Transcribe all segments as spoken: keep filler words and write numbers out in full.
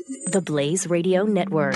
The Blaze Radio Network.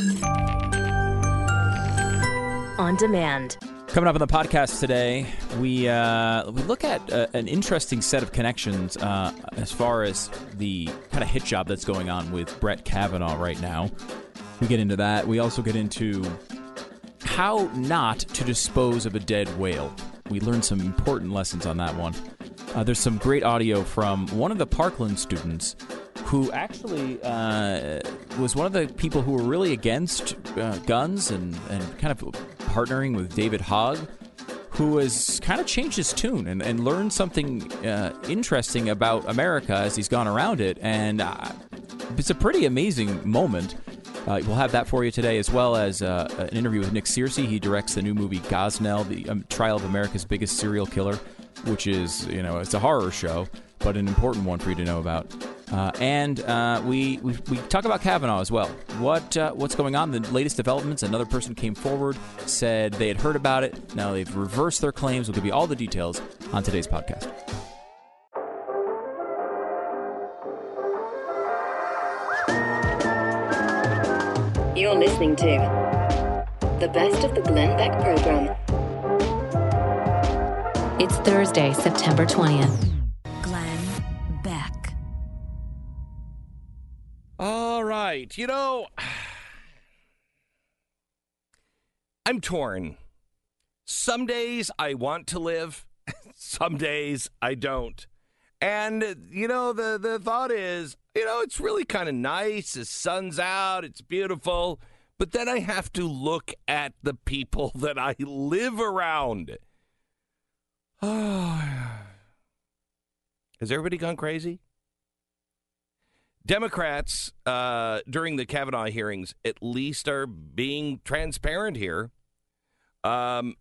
On demand. Coming up on the podcast today, we uh, we look at uh, an interesting set of connections uh, as far as the kind of hit job that's going on with Brett Kavanaugh right now. We get into that. We also get into how not to dispose of a dead whale. We learned some important lessons on that one. Uh, there's some great audio from one of the Parkland students who actually uh, was one of the people who were really against uh, guns and, and kind of partnering with David Hogg, who has kind of changed his tune and, and learned something uh, interesting about America as he's gone around it. And uh, it's a pretty amazing moment. Uh, we'll have that for you today, as well as uh, an interview with Nick Searcy. He directs the new movie Gosnell, the um, trial of America's biggest serial killer, which is, you know, it's a horror show, but an important one for you to know about. Uh, and uh, we, we we talk about Kavanaugh as well. What uh, what's going on? The latest developments. Another person came forward, said they had heard about it. Now they've reversed their claims. We'll give you all the details on today's podcast. You're listening to the best of the Glenn Beck program. It's Thursday, September twentieth. Glenn Beck. All right. You know, I'm torn. Some days I want to live. Some days I don't. And, you know, the, the thought is, you know, it's really kind of nice. The sun's out. It's beautiful. But then I have to look at the people that I live around. Oh, has everybody gone crazy? Democrats, uh, during the Kavanaugh hearings, at least are being transparent here. Um,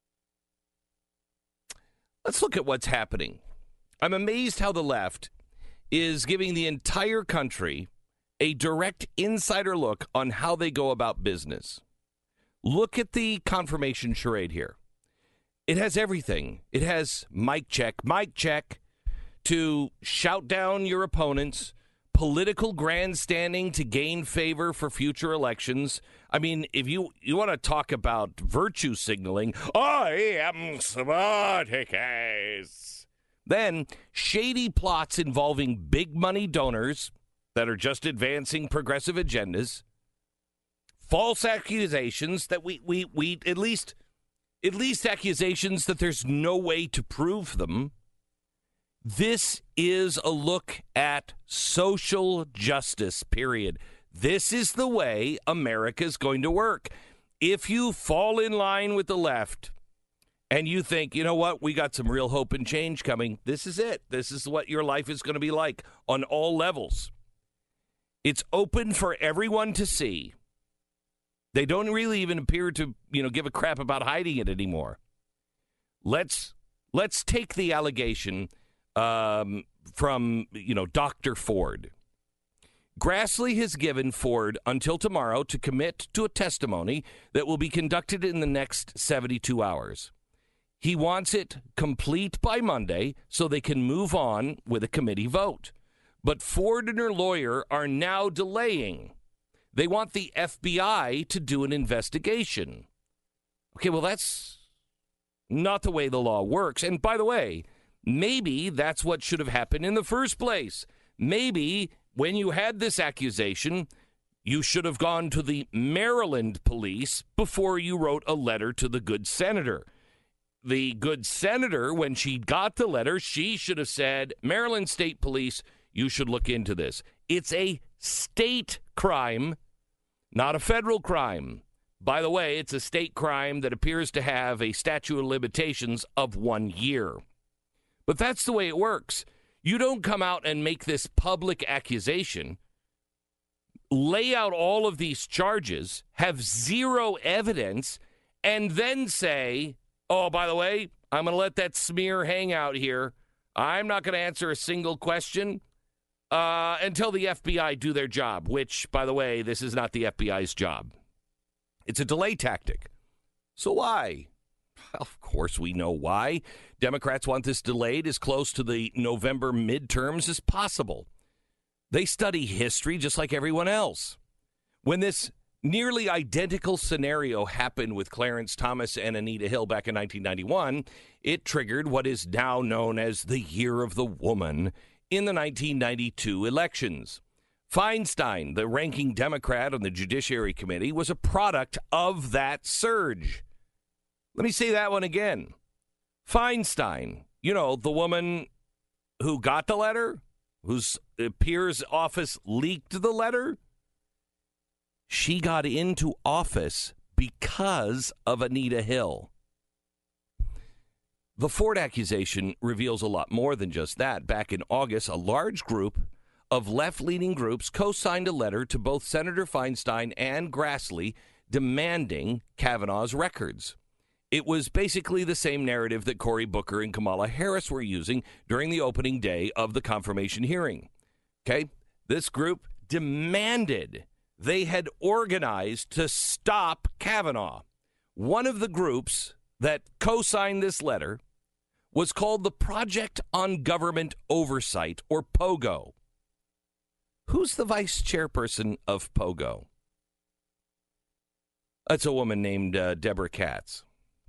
let's look at what's happening. I'm amazed how the left is giving the entire country a direct insider look on how they go about business. Look at the confirmation charade here. It has everything. It has mic check, mic check, to shout down your opponents, political grandstanding to gain favor for future elections. I mean, if you, you want to talk about virtue signaling, I am Spartacus. Then shady plots involving big money donors that are just advancing progressive agendas, false accusations that we, we, we at least... At least accusations that there's no way to prove them. This is a look at social justice, period. This is the way America's going to work. If you fall in line with the left and you think, you know what, we got some real hope and change coming, this is it. This is what your life is going to be like on all levels. It's open for everyone to see. They don't really even appear to, you know, give a crap about hiding it anymore. Let's let's take the allegation um, from, you know, Doctor Ford. Grassley has given Ford until tomorrow to commit to a testimony that will be conducted in the next seventy-two hours. He wants it complete by Monday so they can move on with a committee vote. But Ford and her lawyer are now delaying. They want the F B I to do an investigation. Okay, well, that's not the way the law works. And by the way, maybe that's what should have happened in the first place. Maybe when you had this accusation, you should have gone to the Maryland police before you wrote a letter to the good senator. The good senator, when she got the letter, she should have said, Maryland State Police, you should look into this. It's a state crime, not a federal crime. By the way, it's a state crime that appears to have a statute of limitations of one year. But that's the way it works. You don't come out and make this public accusation, lay out all of these charges, have zero evidence, and then say, oh, by the way, I'm going to let that smear hang out here. I'm not going to answer a single question uh, until the F B I do their job, which, by the way, this is not the F B I's job. It's a delay tactic. So why? Well, of course we know why. Democrats want this delayed as close to the November midterms as possible. They study history just like everyone else. When this nearly identical scenario happened with Clarence Thomas and Anita Hill back in nineteen ninety-one, it triggered what is now known as the Year of the Woman in the nineteen ninety-two elections. Feinstein, the ranking Democrat on the Judiciary Committee, was a product of that surge. Let me say that one again. Feinstein, you know, the woman who got the letter, whose peer's office leaked the letter, she got into office because of Anita Hill. The Ford accusation reveals a lot more than just that. Back in August, a large group of left-leaning groups co-signed a letter to both Senator Feinstein and Grassley demanding Kavanaugh's records. It was basically the same narrative that Cory Booker and Kamala Harris were using during the opening day of the confirmation hearing. Okay? This group demanded, they had organized to stop Kavanaugh. One of the groups that co-signed this letter was called the Project on Government Oversight, or POGO. Who's the vice chairperson of POGO? That's a woman named uh, Deborah Katz.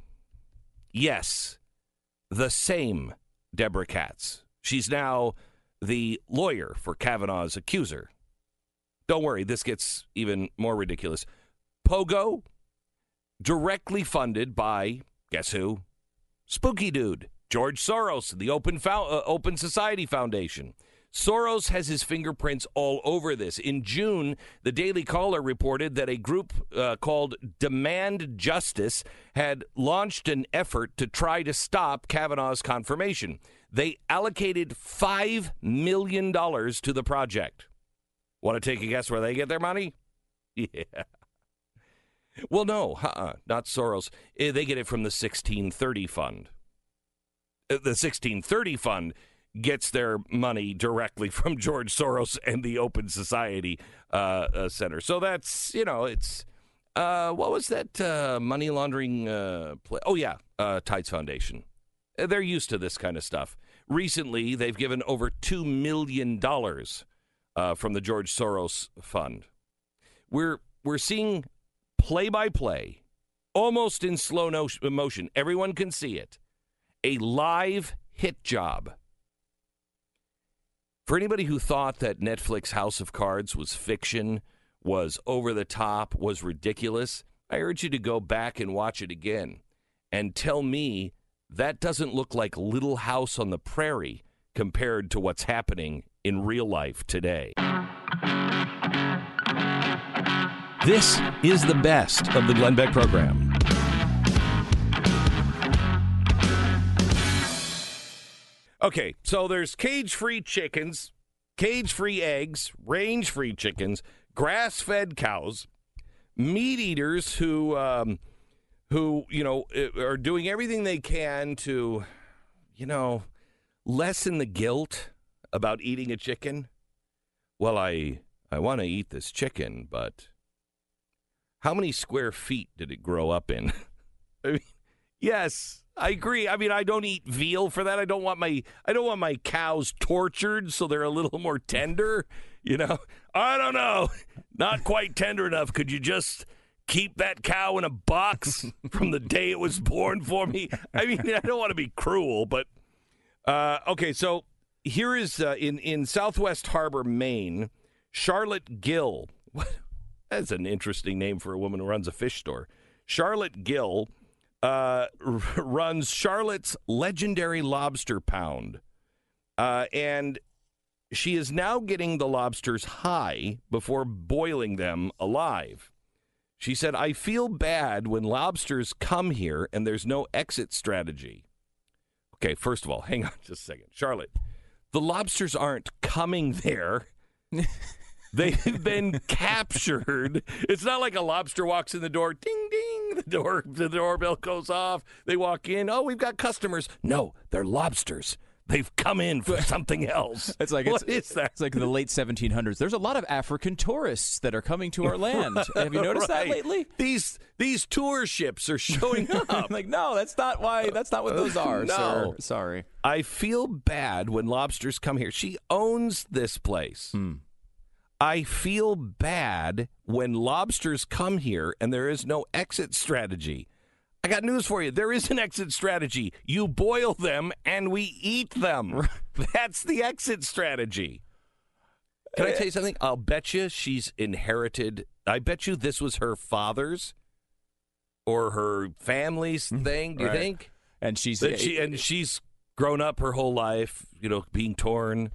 Yes, the same Deborah Katz. She's now the lawyer for Kavanaugh's accuser. Don't worry, this gets even more ridiculous. POGO, directly funded by, guess who? Spooky Dude, George Soros, the Open, Fo- uh, Open Society Foundation. Soros has his fingerprints all over this. In June, the Daily Caller reported that a group uh, called Demand Justice had launched an effort to try to stop Kavanaugh's confirmation. They allocated five million dollars to the project. Want to take a guess where they get their money? Yeah. Well, no, uh-uh, not Soros. They get it from the sixteen thirty Fund. The sixteen thirty Fund gets their money directly from George Soros and the Open Society uh, uh, Center. So that's, you know, it's, uh, what was that uh, money laundering uh, play? Oh, yeah, uh, Tides Foundation. They're used to this kind of stuff. Recently, they've given over two million dollars uh, from the George Soros Fund. We're, we're seeing play-by-play, almost in slow no- motion. Everyone can see it. A live hit job. For anybody who thought that Netflix House of Cards was fiction, was over the top, was ridiculous, I urge you to go back and watch it again and tell me that doesn't look like Little House on the Prairie compared to what's happening in real life today. This is the best of the Glenn Beck program. Okay, so there's cage-free chickens, cage-free eggs, range-free chickens, grass-fed cows, meat eaters who, um, who you know, are doing everything they can to, you know, lessen the guilt about eating a chicken. Well, I I want to eat this chicken, but how many square feet did it grow up in? I mean, yes. I agree. I mean, I don't eat veal for that. I don't want my I don't want my cows tortured so they're a little more tender. You know, I don't know. Not quite tender enough. Could you just keep that cow in a box from the day it was born for me? I mean, I don't want to be cruel, but uh, okay. So here is uh, in in Southwest Harbor, Maine, Charlotte Gill. That's an interesting name for a woman who runs a fish store. Charlotte Gill. Uh, r- runs Charlotte's Legendary Lobster Pound. Uh, and she is now getting the lobsters high before boiling them alive. She said, I feel bad when lobsters come here and there's no exit strategy. Okay, first of all, hang on just a second. Charlotte, the lobsters aren't coming there. They've been captured. It's not like a lobster walks in the door, ding, ding, the door, the doorbell goes off. They walk in. Oh, we've got customers. No, they're lobsters. They've come in for something else. It's like what it's, is that? It's like the late seventeen hundreds. There's a lot of African tourists that are coming to our land. Have you noticed right. that lately? These these tour ships are showing up. Like, no, that's not why. That's not what those are. No. Sir. Sorry. I feel bad when lobsters come here. She owns this place. Hmm. I feel bad when lobsters come here and there is no exit strategy. I got news for you. There is an exit strategy. You boil them and we eat them. That's the exit strategy. Can I tell you something? I'll bet you she's inherited. I bet you this was her father's or her family's thing. Do you Right. think? And she's That she, and she's grown up her whole life, you know, being torn.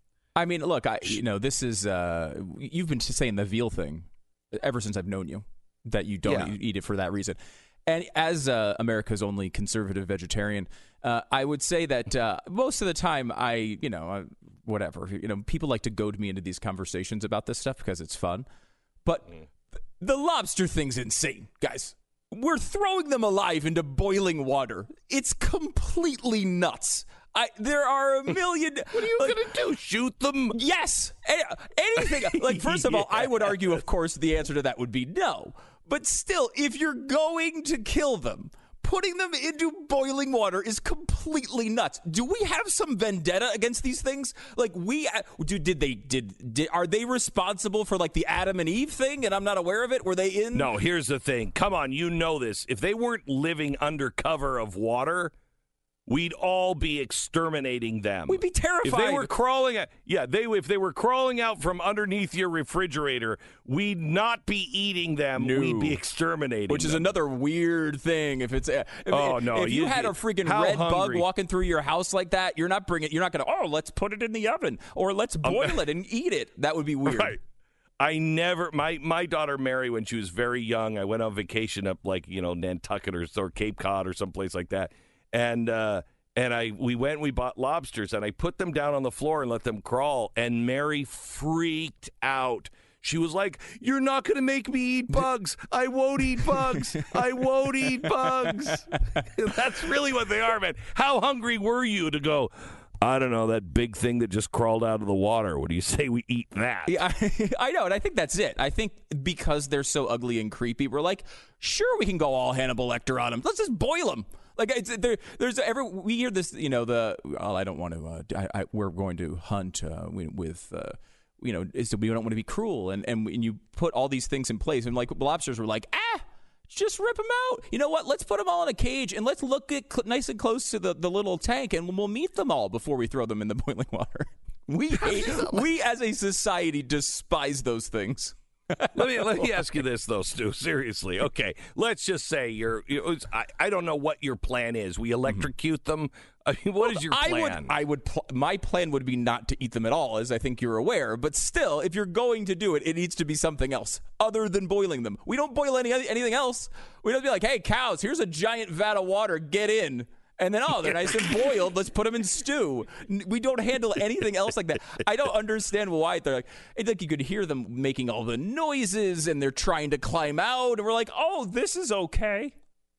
I mean, look, I you know, this is uh, you've been saying the veal thing ever since I've known you, that you don't Yeah. eat it for that reason. And as uh, America's only conservative vegetarian, uh, I would say that uh, most of the time, I you know, uh, whatever, you know, people like to goad me into these conversations about this stuff because it's fun. But the lobster thing's insane, guys. We're throwing them alive into boiling water. It's completely nuts. I, there are a million. What are you like, going to do? Shoot them? Yes. A- Anything. Like, first of all, I would argue, of course, the answer to that would be no. But still, if you're going to kill them, putting them into boiling water is completely nuts. Do we have some vendetta against these things? Like, we do, did they did, did are they responsible for like the Adam and Eve thing? And I'm not aware of it. Were they in? No. Here's the thing. Come on, you know this. If they weren't living under cover of water, we'd all be exterminating them. We'd be terrified. If they were crawling out, yeah, they if they were crawling out from underneath your refrigerator, we'd not be eating them. No. We'd be exterminating Which is them. another weird thing. If it's, if, Oh, no, if you, you- had a freaking how red hungry. bug walking through your house like that, you're not bringing. You're not going to. Oh, let's put it in the oven or let's boil it and eat it. That would be weird. Right. I never, my, my daughter Mary, when she was very young, I went on vacation up like, you know, Nantucket or, or Cape Cod or someplace like that. And, uh, and I, we went and we bought lobsters and I put them down on the floor and let them crawl. And Mary freaked out. She was like, "You're not going to make me eat bugs. I won't eat bugs. I won't eat bugs." That's really what they are, man. How hungry were you to go, I don't know, that big thing that just crawled out of the water? What do you say we eat that? Yeah, I, I know, and I think that's it. I think because they're so ugly and creepy, we're like, sure, we can go all Hannibal Lecter on them. Let's just boil them. Like it's there, there's every we hear this, you know. The well, I don't want to. Uh, I, I, we're going to hunt uh, with. Uh, you know, is we don't want to be cruel, and and, and you put all these things in place, and like lobsters were like, ah, just rip them out. You know what? Let's put them all in a cage, and let's look at cl- nice and close to the, the little tank, and we'll meet them all before we throw them in the boiling water. We hate, we as a society despise those things. let me let me ask you this though, Stu. Seriously, okay. Let's just say you're. You, I I don't know what your plan is. We electrocute them. I mean, what is your plan? I would. I would. Pl- my plan would be not to eat them at all, as I think you're aware. But still, if you're going to do it, it needs to be something else other than boiling them. We don't boil any anything else. We don't be like, hey, cows, here's a giant vat of water. Get in. And then, oh, they're nice and boiled. Let's put them in stew. We don't handle anything else like that. I don't understand why they're like. It's like you could hear them making all the noises, and they're trying to climb out, and we're like, oh, this is okay.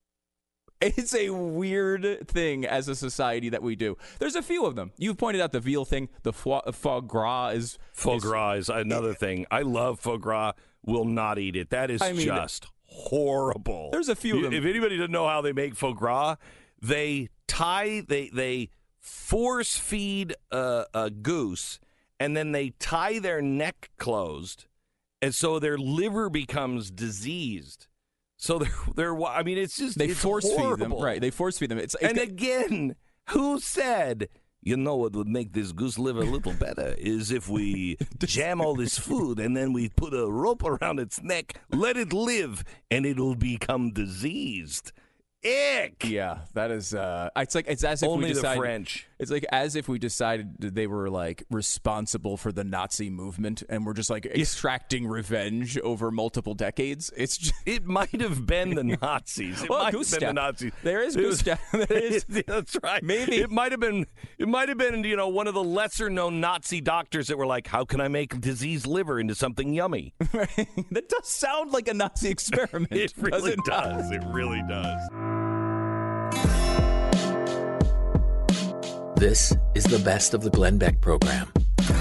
It's a weird thing as a society that we do. There's a few of them. You've pointed out the veal thing. The foie, foie gras is foie is, gras is another thing. I love foie gras. Will not eat it. That is I mean, just horrible. There's a few of them. If anybody doesn't know how they make foie gras, they tie, they they force feed a, a goose, and then they tie their neck closed, and so their liver becomes diseased. So they're they're. I mean, it's just they it's force horrible. feed them, right? They force feed them. It's, it's and got, again, who said? You know what would make this goose liver a little better is if we jam all this food and then we put a rope around its neck, let it live, and it'll become diseased. Ick. Yeah, that is. Uh, it's like it's as if Only we the decided. French. It's like as if we decided that they were like responsible for the Nazi movement, and we're just like extracting revenge over multiple decades. It's just, It might have been the Nazis. It well, might goose have been step. the Nazis. There is It goose was- step. There is. That's right. Maybe. it might have been. It might have been. You know, one of the lesser known Nazi doctors that were like, "How can I make diseased liver into something yummy?" That does sound like a Nazi experiment. It really does it not? does. It really does. This is the best of the Glenn Beck program.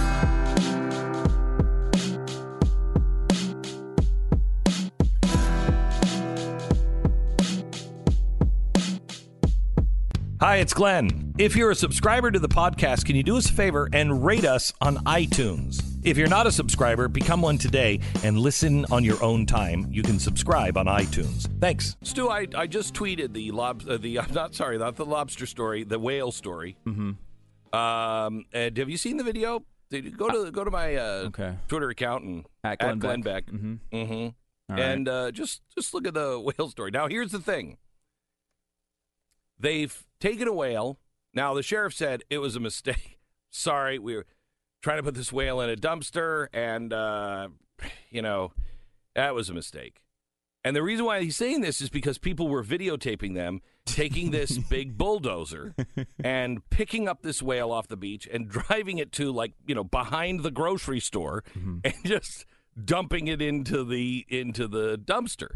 Hi, it's Glenn. If you're a subscriber to the podcast, can you do us a favor and rate us on iTunes? If you're not a subscriber, become one today and listen on your own time. You can subscribe on iTunes. Thanks. Stu, I, I just tweeted the lob uh, the I'm not sorry, not the lobster story, the whale story. Mm-hmm. Um, and have you seen the video? Did you go to go to my uh, Okay. Twitter account and At Glenn Glenn Beck. Beck. Mm-hmm. Mm-hmm. All right. And uh, just just look at the whale story. Now, here's the thing. They've taken a whale. Now, the sheriff said it was a mistake. Sorry, we were trying to put this whale in a dumpster, and, uh, you know, that was a mistake. And the reason why he's saying this is because people were videotaping them taking this big bulldozer and picking up this whale off the beach and driving it to, like, you know, behind the grocery store Mm-hmm. and just dumping it into the into the dumpster.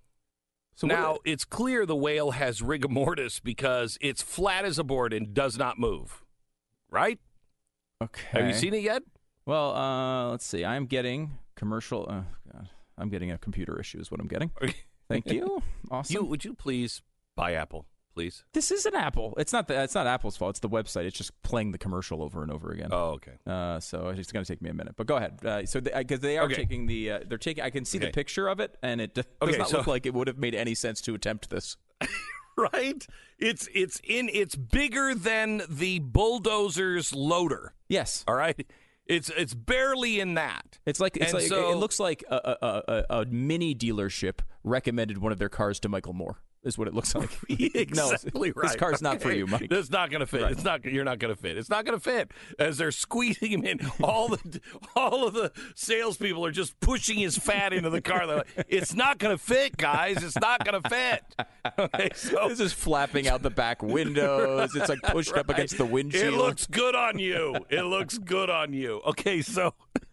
So now, what- it's clear the whale has rigor mortis because it's flat as a board and does not move. Right? Okay. Have you seen it yet? Well, uh, let's see. I'm getting commercial. Oh, God. I'm getting a computer issue is what I'm getting. Thank you. Awesome. You, would you please buy Apple, please? This is an Apple. It's not the, it's not Apple's fault. It's the website. It's just playing the commercial over and over again. Oh, okay. Uh, so it's going to take me a minute. But go ahead. Uh, so because they, they are Okay. taking the uh, they're taking. I can see Okay. the picture of it, and it d- does Okay, not so- look like it would have made any sense to attempt this. Right? It's it's in it's bigger than the bulldozer's loader. Yes. All right? It's it's barely in that. It's like it's And like so- it looks like a, a, a, a mini dealership recommended one of their cars to Michael Moore. Is what it looks like. No, Exactly right. This car's not for Okay. you, Mike. It's not going to fit. Right. It's not. You're not going to fit. It's not going to fit. As they're squeezing him in, all the all of the salespeople are just pushing his fat into the car. They're like, it's not going to fit, guys. It's not going to fit. Okay, so This is flapping out the back windows. It's like pushed up Right. against the windshield. It looks good on you. It looks good on you. Okay, so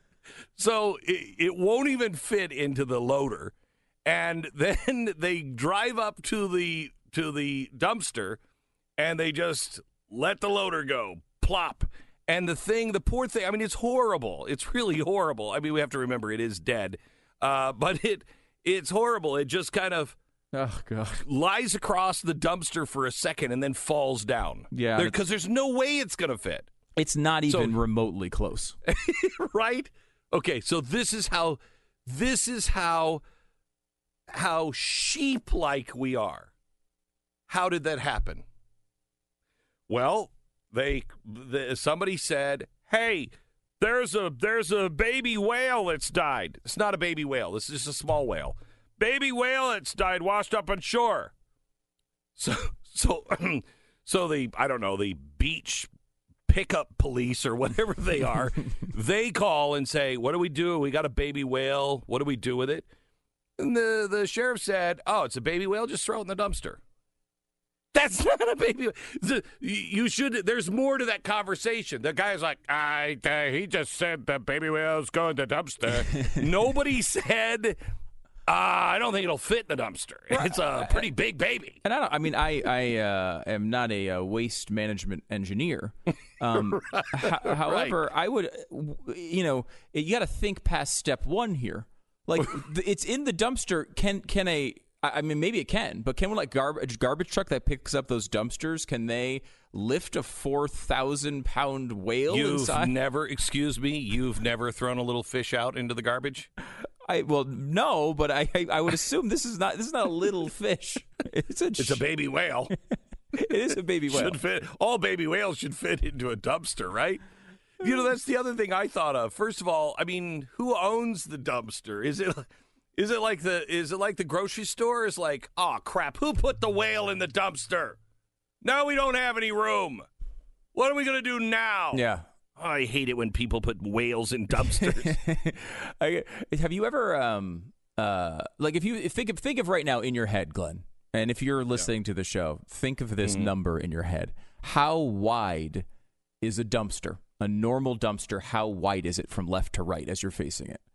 so it, it won't even fit into the loader, and then they drive up to the to the dumpster, and they just let the loader go, plop. And the thing, the poor thing. I mean, it's horrible. It's really horrible. I mean, we have to remember it is dead, uh, but it it's horrible. It just kind of Oh God. lies across the dumpster for a second and then falls down. Yeah, Because there's no way it's going to fit. It's not even So- remotely close. Right? Okay, so this is how this is how how sheep-like we are. How did that happen? Well, they the, somebody said, "Hey, there's a there's a baby whale that's died." It's not a baby whale. This is a small whale. Baby whale that's died washed up on shore. So so so the I don't know, the beach pickup police or whatever they are, they call and say, "What do we do? We got a baby whale. What do we do with it?" And the, the sheriff said, "Oh, it's a baby whale. Just throw it in the dumpster." That's not a baby. The, you should. There's more to that conversation. The guy's like, "I." Uh, he just said the baby whale's going to the dumpster. Nobody said, uh, "I don't think it'll fit in the dumpster." It's a pretty big baby. And I don't. I mean, I I uh, am not a uh, waste management engineer. Um, ho- however, I would, you know, you got to think past step one here. Like, th- it's in the dumpster. Can can a I I mean, maybe it can, but can one like garbage garbage truck that picks up those dumpsters? Can they lift a four thousand pound whale You've inside? never, excuse me, you've never thrown a little fish out into the garbage? I well, no, but I I, I would assume this is not this is not a little fish. It's a It's a baby whale. it is a baby whale. Should fit. All baby whales should fit into a dumpster, right? You know, that's the other thing I thought of. First of all, I mean, who owns the dumpster? Is it is it like the is it like the grocery store is like, "Oh crap, who put the whale in the dumpster? Now we don't have any room. What are we going to do now?" Yeah. Oh, I hate it when people put whales in dumpsters. I, have you ever um uh like if you think of think of right now in your head, Glenn, and if you're listening to the show, think of this Mm-hmm. number in your head. How wide is a dumpster? A normal dumpster, how wide is it from left to right as you're facing it?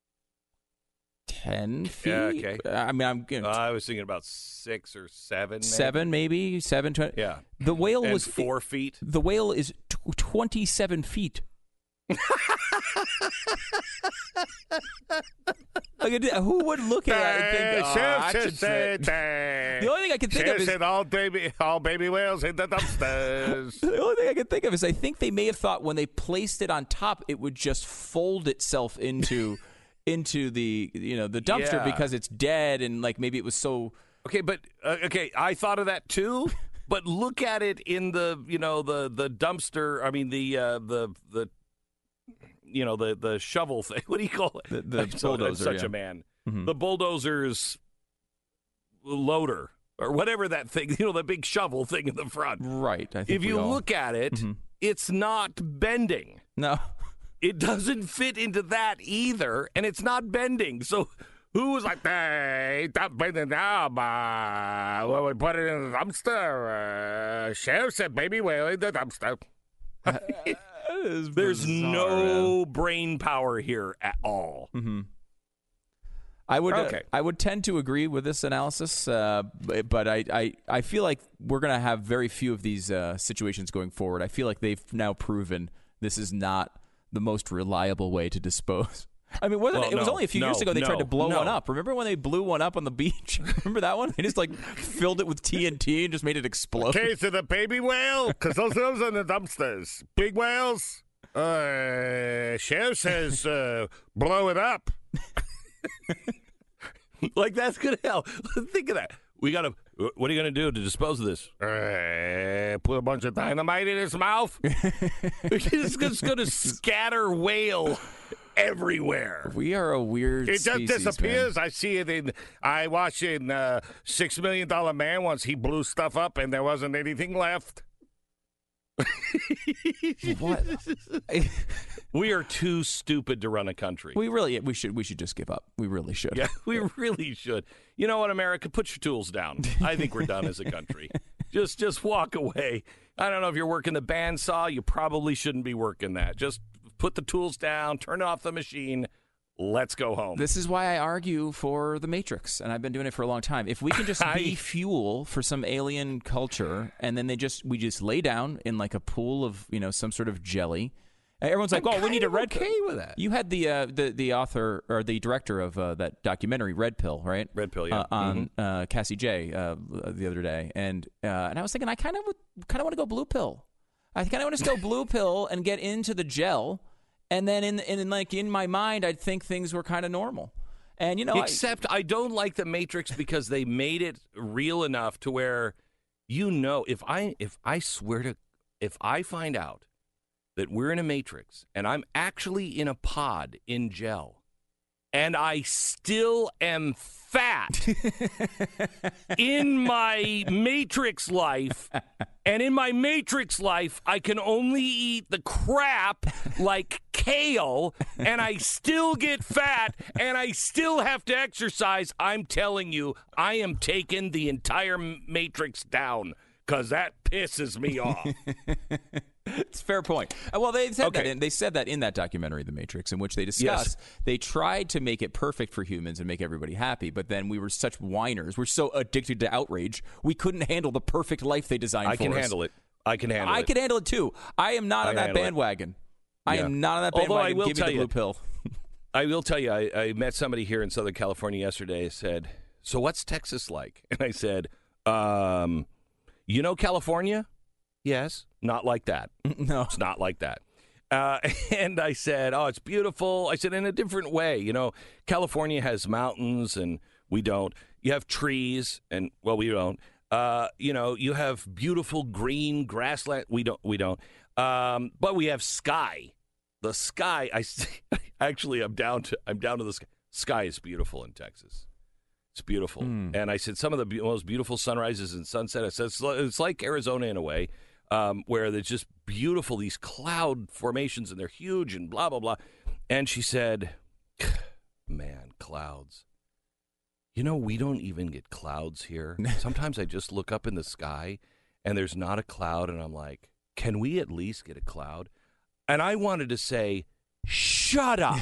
Ten feet? Yeah, okay. I mean, I'm you know, Uh, I was thinking about six or seven. Maybe. seven, maybe seven. twenty. Yeah. The whale And was four feet. The whale is t- twenty-seven feet. Like I could, who would look at that and think, oh, that should fit? The only thing I can think of is said all baby, all baby whales in the dumpsters. The only thing I can think of is I think they may have thought when they placed it on top, it would just fold itself into into the you know the dumpster Yeah. because it's dead and like maybe it was so. Okay, but uh, okay, I thought of that too. But look at it in the you know the the dumpster. I mean the uh, the the you know the the shovel thing. What do you call it? The, the I'm so- I'm bulldozer. such yeah. a man. Mhm. The bulldozer's loader or whatever that thing. You know the big shovel thing in the front. Right. I think If we you all- look at it, Mhm. it's not bending. no. It doesn't fit into that either, and it's not bending. So who was like, hey, it's not bending now, but well, we put it in the dumpster. Uh, Sheriff said baby whale in the dumpster. There's no brain power here at all. Mm-hmm. I would Okay. uh, I would tend to agree with this analysis, uh, but, but I, I, I feel like we're going to have very few of these uh, situations going forward. I feel like they've now proven this is not the most reliable way to dispose. I mean, wasn't Well, it, it was no, only a few no, years ago they tried no, to blow no. one up. Remember when they blew one up on the beach? Remember that one? They just like filled it with T N T and just made it explode. Case of the baby whale, because those those are in the dumpsters. Big whales, uh, Sheriff says uh, blow it up. Like that's gonna help. Think of that. We gotta. What are you gonna do to dispose of this? Uh, put a bunch of dynamite in his mouth. It's just gonna scatter whale everywhere. We are a weird It just species, disappears. man. I see it in. I watched it in uh, Six Million Dollar Man once. He blew stuff up and there wasn't anything left. What? We are too stupid to run a country. we really we should we should just give up. We really should. yeah, we really should. You know what, America? Put your tools down. I think we're done as a country. Just, just walk away. I don't know if you're working the bandsaw. You probably shouldn't be working that. Just put the tools down. Turn off the machine. Let's go home. This is why I argue for the Matrix, and I've been doing it for a long time. If we can just be I- fuel for some alien culture, and then they just we just lay down in like a pool of you know some sort of jelly, and everyone's like, I'm "Oh, we need a kind of red okay pill." with that. You had the uh, the the author or the director of uh, that documentary, Red Pill, right? Red Pill, yeah. uh, on uh, Cassie J uh, the other day, and uh, and I was thinking, I kind of kind of want to go blue pill. I kind of want to go blue pill and get into the gel. And then in, in like in my mind, I'd think things were kind of normal. And, you know, Except I, I don't like the Matrix because they made it real enough to where, you know, if I if I swear to, if I find out that we're in a Matrix and I'm actually in a pod in gel and I still am fat in my Matrix life, and in my Matrix life, I can only eat the crap like kale, and I still get fat, and I still have to exercise. I'm telling you, I am taking the entire Matrix down because that pisses me off. it's a fair point. Uh, Well, they said Okay. that in, they said that in that documentary, The Matrix, in which they discuss they tried to make it perfect for humans and make everybody happy, but then we were such whiners, we're so addicted to outrage, we couldn't handle the perfect life they designed I for can us. handle it. I can handle I it. can handle it too. I am not I on that handle it. bandwagon. I Yeah. am not on that Although I bandwagon. will Give me tell the you- blue pill. I will tell you, I, I met somebody here in Southern California yesterday who said, so what's Texas like? And I said, um, you know California? Yes. Not like that. No. It's not like that. Uh, and I said, oh, it's beautiful. I said, in a different way. You know, California has mountains and we don't. You have trees and, well, we don't. Uh, you know, you have beautiful green grassland. We don't. We don't. Um, but we have sky. The sky. I actually, I'm down to. I'm down to the sky. Sky is beautiful in Texas. It's beautiful. Mm. And I said some of the be- most beautiful sunrises and sunset. I said it's, li- it's like Arizona in a way, um, where there's just beautiful these cloud formations and they're huge and blah blah blah. And she said, "Man, clouds. You know, we don't even get clouds here. Sometimes I just look up in the sky and there's not a cloud, and I'm like, can we at least get a cloud?" And I wanted to say, "Shut up,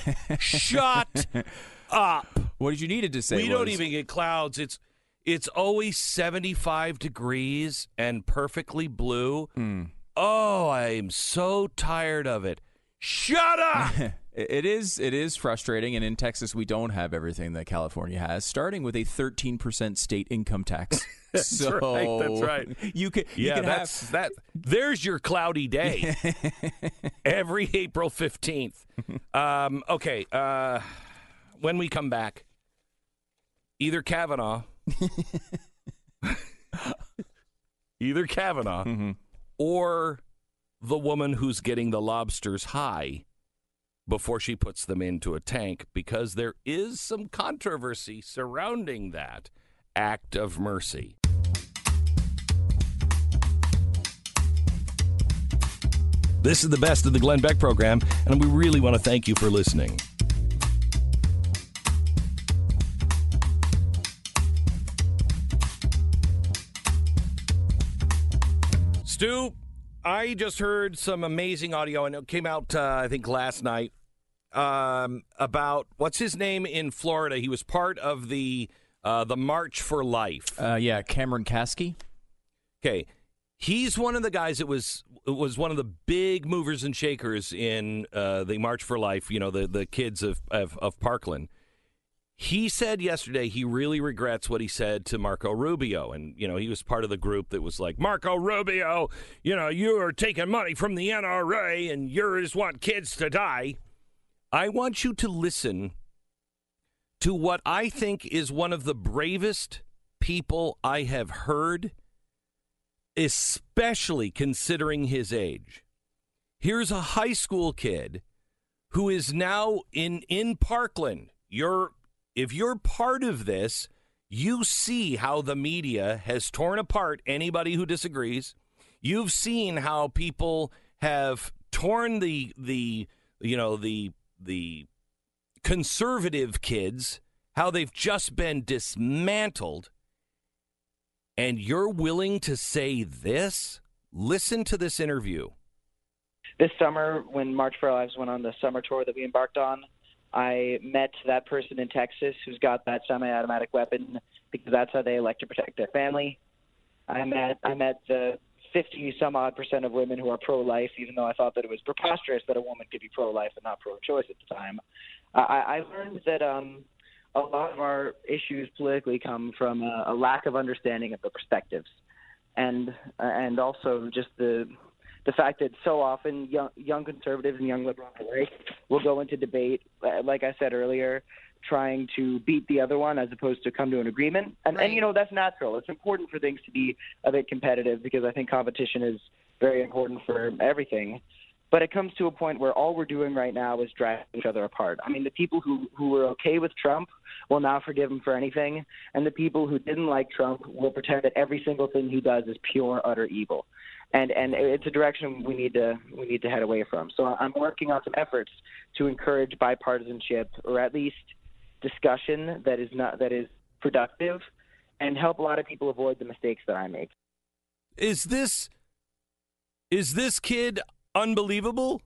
shut up." What did you needed to say? We don't was- even get clouds. It's it's always seventy-five degrees and perfectly blue. Mm. Oh, I'm so tired of it. Shut up! It is it is frustrating, and in Texas we don't have everything that California has, starting with a thirteen percent state income tax. That's so right. That's right. You can you yeah, can that's have... that. There's your cloudy day. Every April fifteenth. Um, okay. Uh, when we come back, either Kavanaugh, either Kavanaugh, mm-hmm. or the woman who's getting the lobsters high before she puts them into a tank, because there is some controversy surrounding that act of mercy. This is the best of the Glenn Beck program, and we really want to thank you for listening. Stu, I just heard some amazing audio, and it came out, uh, I think, last night, um, about, what's his name in Florida? He was part of the uh, the March for Life. Uh, yeah, Cameron Kasky. Okay. He's one of the guys that was was one of the big movers and shakers in uh, the March for Life, you know, the, the kids of, of, of Parkland. He said yesterday he really regrets what he said to Marco Rubio. And, you know, he was part of the group that was like, Marco Rubio, you know, you are taking money from the N R A and you just want kids to die. I want you to listen to what I think is one of the bravest people I have heard, especially considering his age. Here's a high school kid who is now in, in Parkland. You're If you're part of this, you see how the media has torn apart anybody who disagrees. You've seen how people have torn the the you know the the conservative kids, how they've just been dismantled. And you're willing to say this? Listen to this interview. This summer, when March for Our Lives went on the summer tour that we embarked on, I met that person in Texas who's got that semi-automatic weapon because that's how they elect to protect their family. I met I met the fifty some odd percent of women who are pro-life, even though I thought that it was preposterous that a woman could be pro-life and not pro-choice at the time. I, I learned that um, a lot of our issues politically come from a, a lack of understanding of the perspectives, and uh, and also just the. The fact that so often young, young conservatives and young liberals alike will go into debate, like I said earlier, trying to beat the other one as opposed to come to an agreement. And, right. and, you know, that's natural. It's important for things to be a bit competitive because I think competition is very important for everything. But it comes to a point where all we're doing right now is dragging each other apart. I mean, the people who, who were okay with Trump will now forgive him for anything, and the people who didn't like Trump will pretend that every single thing he does is pure, utter evil. And and it's a direction we need to we need to head away from. So I'm working on some efforts to encourage bipartisanship, or at least discussion that is not that is productive, and help a lot of people avoid the mistakes that I make. Is this is this kid unbelievable?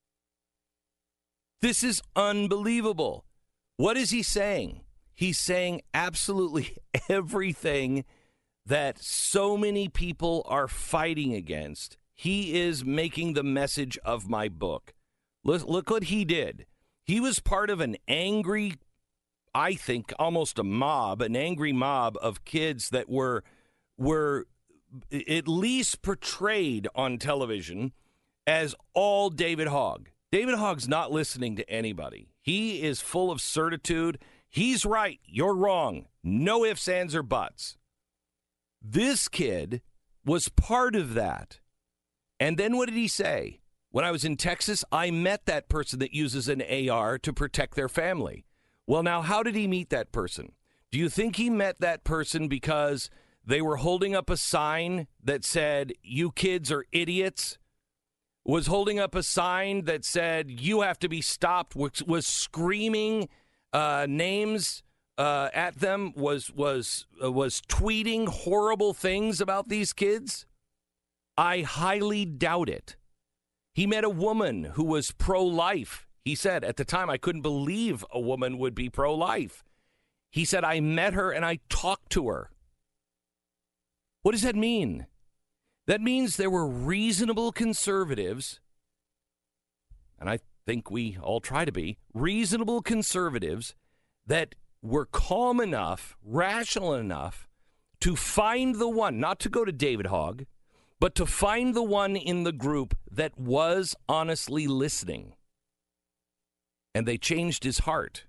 This is unbelievable. What is he saying? He's saying absolutely everything that so many people are fighting against. He is making the message of my book. Look, look what he did. He was part of an angry, I think, almost a mob, an angry mob of kids that were were at least portrayed on television as all David Hogg. David Hogg's not listening to anybody. He is full of certitude. He's right. You're wrong. No ifs, ands, or buts. This kid was part of that. And then what did he say? When I was in Texas, I met that person that uses an A R to protect their family. Well, now, how did he meet that person? Do you think he met that person because they were holding up a sign that said, "You kids are idiots"? Was holding up a sign that said, "You have to be stopped," was, was screaming uh, names Uh, at them, was was uh, was tweeting horrible things about these kids? I highly doubt it. He met a woman who was pro-life. He said, at the time, I couldn't believe a woman would be pro-life. He said, I met her and I talked to her. What does that mean? That means there were reasonable conservatives. and I think we all try to be, reasonable conservatives that were calm enough, rational enough to find the one, not to go to David Hogg, but to find the one in the group that was honestly listening. And they changed his heart.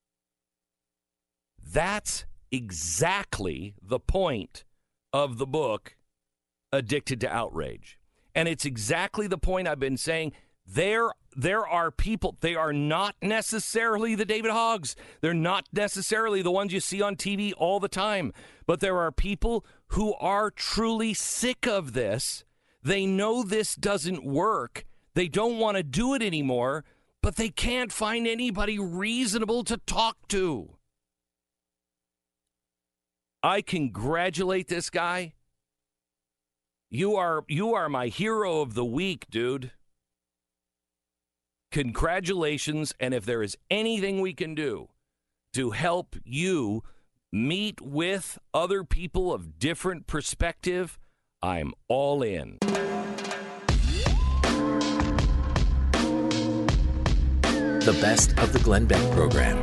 That's exactly the point of the book, Addicted to Outrage. And it's exactly the point I've been saying. There, there are people, they are not necessarily the David Hoggs. They're not necessarily the ones you see on T V all the time. But there are people who are truly sick of this. They know this doesn't work. They don't want to do it anymore, but they can't find anybody reasonable to talk to. I congratulate this guy. You are you are my hero of the week, dude. Congratulations, and if there is anything we can do to help you meet with other people of different perspective, I'm all in. The best of the Glenn Beck program.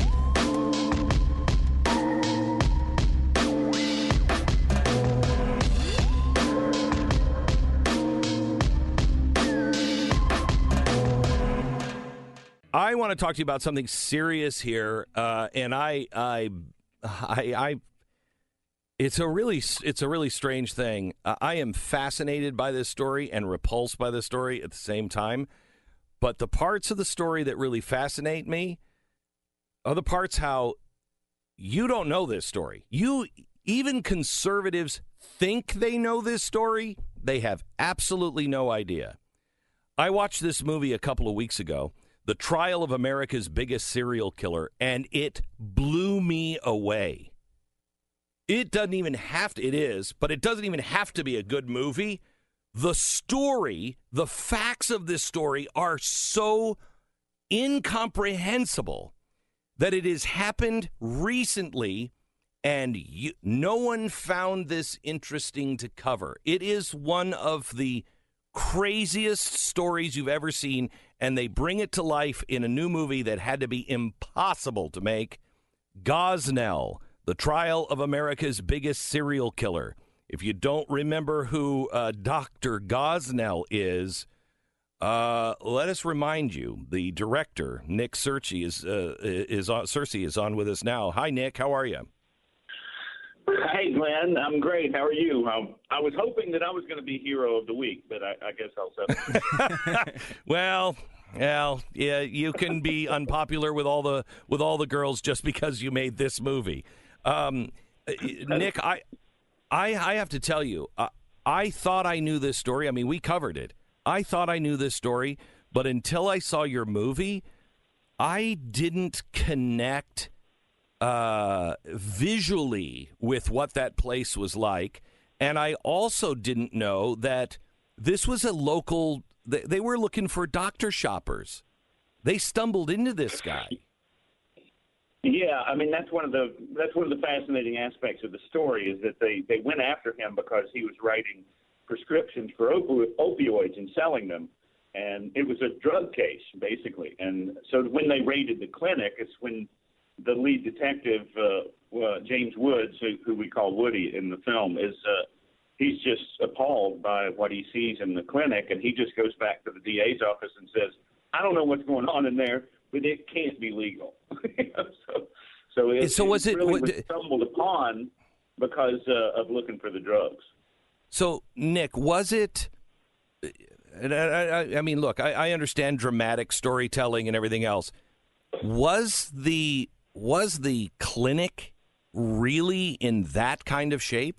I want to talk to you about something serious here, uh, and I, I, I, I, it's a really, it's a really strange thing. Uh, I am fascinated by this story and repulsed by this story at the same time. But the parts of the story that really fascinate me are the parts how you don't know this story. You, even conservatives think they know this story. They have absolutely no idea. I watched this movie a couple of weeks ago, The Trial of America's Biggest Serial Killer, and it blew me away. It doesn't even have to, it is, but it doesn't even have to be a good movie. The story, the facts of this story are so incomprehensible that it has happened recently, and you, no one found this interesting to cover. It is one of the craziest stories you've ever seen, and they bring it to life in a new movie that had to be impossible to make. Gosnell, The Trial of America's Biggest Serial Killer. If you don't remember who uh, Doctor Gosnell is, uh, let us remind you. The director, Nick Searcy, is uh, is on, Searcy is on with us now. Hi, Nick. How are you? Hey, Glenn. I'm great. How are you? Um, I was hoping that I was going to be hero of the week, but I, I guess I'll settle. well, well, yeah, you can be unpopular with all the with all the girls just because you made this movie. Um, Nick, I. I, I have to tell you, uh, I thought I knew this story. I mean, we covered it. I thought I knew this story, but until I saw your movie, I didn't connect uh, visually with what that place was like. And I also didn't know that this was a local, they, they were looking for doctor shoppers. They stumbled into this guy. Yeah, I mean that's one of the that's one of the fascinating aspects of the story is that they, they went after him because he was writing prescriptions for opi- opioids and selling them, and it was a drug case basically. And so when they raided the clinic, it's when the lead detective uh, uh, James Woods, who, who we call Woody in the film, is uh, he's just appalled by what he sees in the clinic, and he just goes back to the D A's office and says, "I don't know what's going on in there, but it can't be legal." so, so, it, so was it, it really what, was stumbled upon because uh, of looking for the drugs. So, Nick, was it? And I, I, I mean, look, I, I understand dramatic storytelling and everything else. Was the was the clinic really in that kind of shape?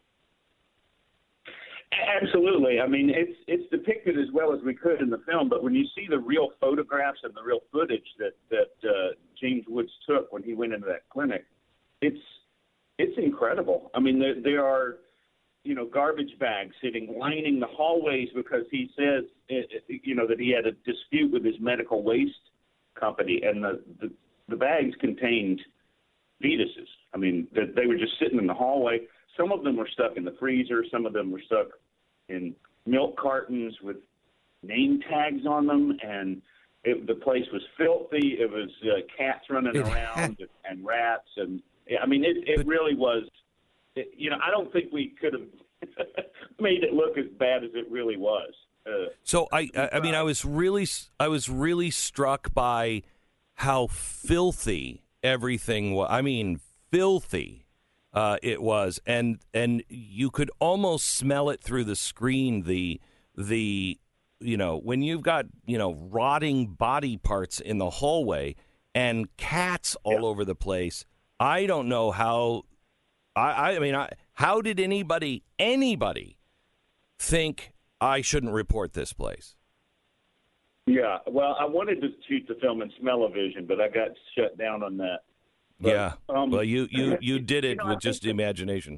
Absolutely. I mean, it's it's depicted as well as we could in the film, but when you see the real photographs and the real footage that that uh, James Woods took when he went into that clinic, it's it's incredible. I mean, there, there are, you know, garbage bags sitting lining the hallways because he says, you know, that he had a dispute with his medical waste company, and the the, the bags contained fetuses. I mean, that they were just sitting in the hallway. Some of them were stuck in the freezer. Some of them were stuck in milk cartons with name tags on them. And It, the place was filthy. It was uh, cats running It around had- and, and rats, and I mean, it, it really was. It, you know, I don't think we could have made it look as bad as it really was. Uh, So I, I, I mean, I was really, I was really struck by how filthy everything was. I mean, filthy uh, it was, and and you could almost smell it through the screen. The the you know when you've got you know rotting body parts in the hallway and cats all Yeah. over the place. I don't know how. I, I mean, I, how did anybody anybody think I shouldn't report this place? yeah, well, I wanted to shoot the film in smell-o-vision, but I got shut down on that. But, yeah. um, well, you, you, you did it you know, I with just think that- imagination.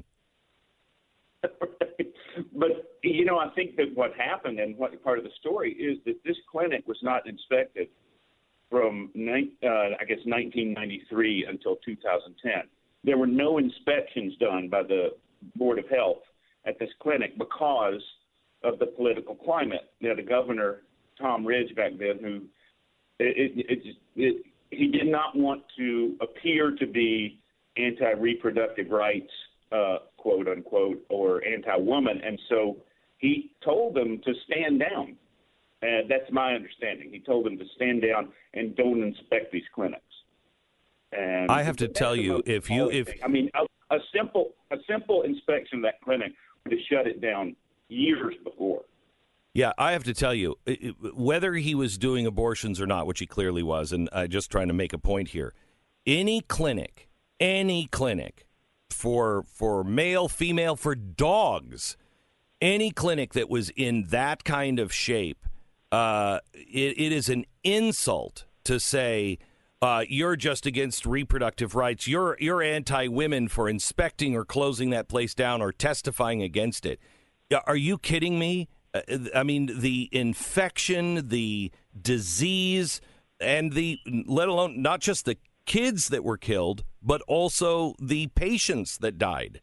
But, you know, I think that what happened and what part of the story is that this clinic was not inspected from, nine- uh, I guess, nineteen ninety-three until two thousand ten. There were no inspections done by the Board of Health at this clinic because of the political climate. You know, the governor, Tom Ridge, back then, who it, it, it, it, he did not want to appear to be anti-reproductive rights, uh, quote unquote, or anti-woman, and so he told them to stand down. And that's my understanding. He told them to stand down and don't inspect these clinics. And I have to that's tell the you, most if you- appalling if- thing. I mean, a, a simple a simple inspection of that clinic would have shut it down years before. Yeah, I have to tell you, it- it- whether he was doing abortions or not, which he clearly was, and I'm just trying to make a point here, any clinic, any clinic for for male, female, for dogs, any clinic that was in that kind of shape, uh, it, it is an insult to say uh, you're just against reproductive rights. You're you're anti-women for inspecting or closing that place down or testifying against it. Are you kidding me? Uh, I mean, the infection, the disease, and the let alone not just the kids that were killed, but also the patients that died.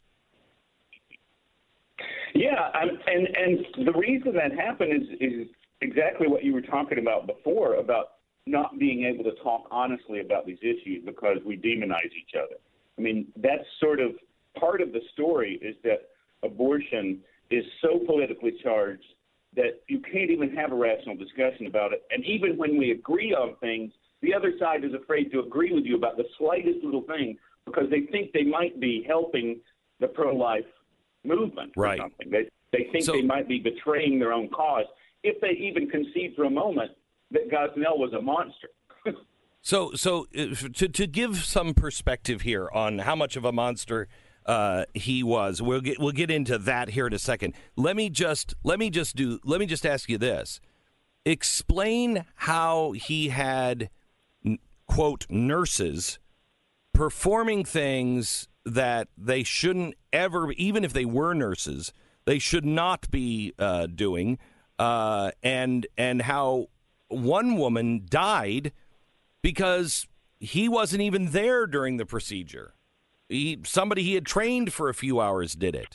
Yeah, I'm, and and the reason that happened is is exactly what you were talking about before about not being able to talk honestly about these issues because we demonize each other. I mean, that's sort of part of the story is that abortion is so politically charged that you can't even have a rational discussion about it. And even when we agree on things, the other side is afraid to agree with you about the slightest little thing because they think they might be helping the pro-life movement or Right. something. They, they think So- they might be betraying their own cause if they even concede for a moment that Gosnell was a monster. So, so uh, to to give some perspective here on how much of a monster uh, he was, we'll get we'll get into that here in a second. Let me just let me just do let me just ask you this: explain how he had n- quote nurses performing things that they shouldn't ever, even if they were nurses, they should not be uh, doing, uh, and and how one woman died because he wasn't even there during the procedure. He, somebody he had trained for a few hours did it.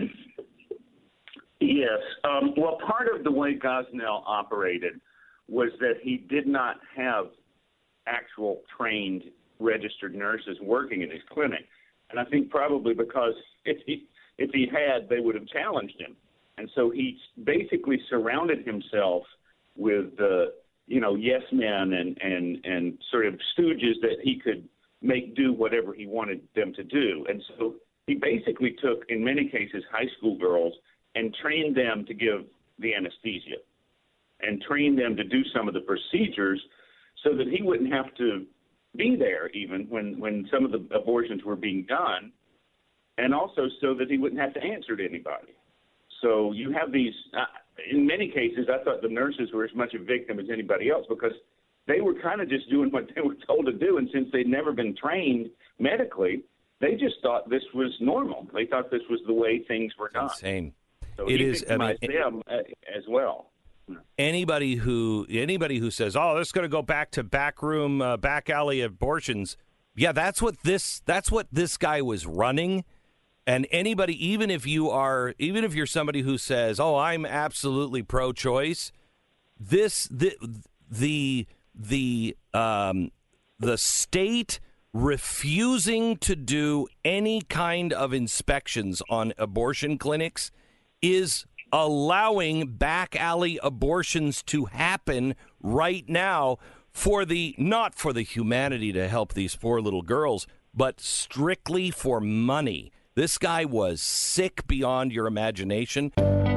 Yes. Um, well, part of the way Gosnell operated was that he did not have actual trained registered nurses working in his clinic. And I think probably because if he, if he had, they would have challenged him. And so he basically surrounded himself with, uh, you know, yes men and, and, and sort of stooges that he could make do whatever he wanted them to do. And so he basically took, in many cases, high school girls and trained them to give the anesthesia and trained them to do some of the procedures so that he wouldn't have to be there even when, when some of the abortions were being done, and also so that he wouldn't have to answer to anybody. So you have these, uh, in many cases, I thought the nurses were as much a victim as anybody else because they were kind of just doing what they were told to do, and since they'd never been trained medically, they just thought this was normal. They thought this was the way things were done. Insane. So It he is, I mean, victimized them uh, as well. Anybody who anybody who says, "Oh, this is going to go back to backroom, uh, back alley abortions," yeah, that's what this that's what this guy was running. And anybody, even if you are, even if you're somebody who says, "Oh, I'm absolutely pro-choice," this the the the um, the state refusing to do any kind of inspections on abortion clinics is allowing back alley abortions to happen right now for the not for the humanity to help these poor little girls, but strictly for money. This guy was sick beyond your imagination.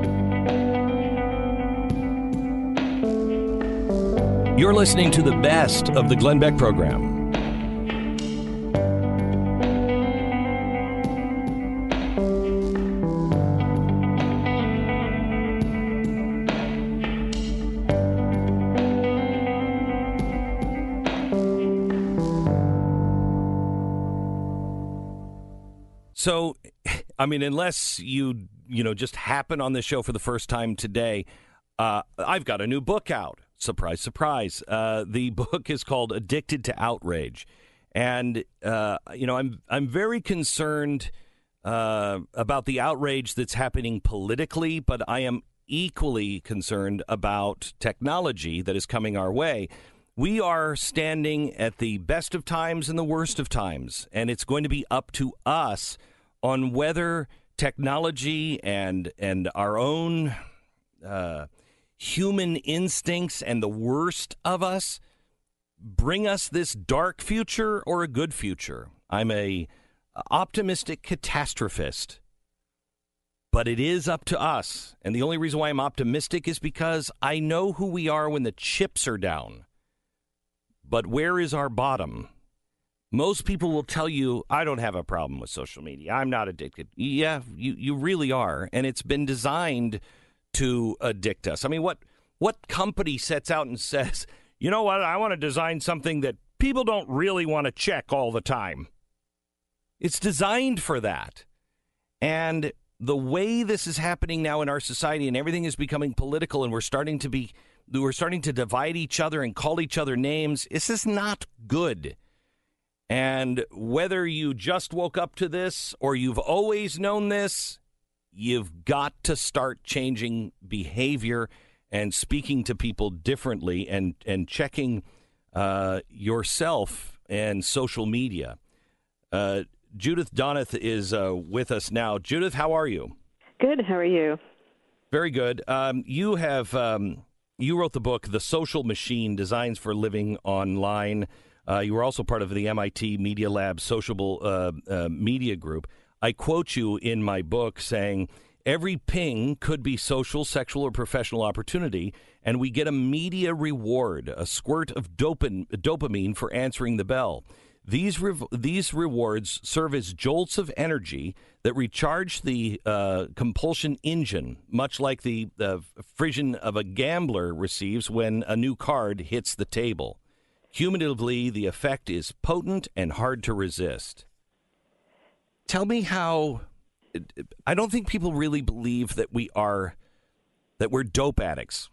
You're listening to the best of the Glenn Beck program. So, I mean, unless you, you know, just happen on this show for the first time today, uh, I've got a new book out. Surprise, surprise. Uh, the book is called Addicted to Outrage. And, uh, you know, I'm I'm very concerned uh, about the outrage that's happening politically, but I am equally concerned about technology that is coming our way. We are standing at the best of times and the worst of times, and it's going to be up to us on whether technology and and our own uh, human instincts and the worst of us bring us this dark future or a good future. I'm a optimistic catastrophist, but it is up to us. And the only reason why I'm optimistic is because I know who we are when the chips are down. But where is our bottom? Most people will tell you, I don't have a problem with social media. I'm not addicted. Yeah, you, you really are. And it's been designed to addict us. I mean, what what company sets out and says, you know what, I want to design something that people don't really want to check all the time? It's designed for that. And the way this is happening now in our society and everything is becoming political and we're starting to be, we're starting to divide each other and call each other names, this is not good. And whether you just woke up to this or you've always known this, you've got to start changing behavior and speaking to people differently and, and checking uh, yourself and social media. Uh, Judith Donath is uh, with us now. Judith, how are you? Good. How are you? Very good. Um, you have um, you wrote the book, The Social Machine, Designs for Living Online. Uh, you were also part of the M I T Media Lab Sociable uh, uh, Media Group. I quote you in my book saying, every ping could be social, sexual, or professional opportunity, and we get a media reward, a squirt of dopam- dopamine for answering the bell. These re- these rewards serve as jolts of energy that recharge the uh, compulsion engine, much like the uh, frisson of a gambler receives when a new card hits the table. Cumulatively, the effect is potent and hard to resist. Tell me how. I don't think people really believe that we are, that we're dope addicts.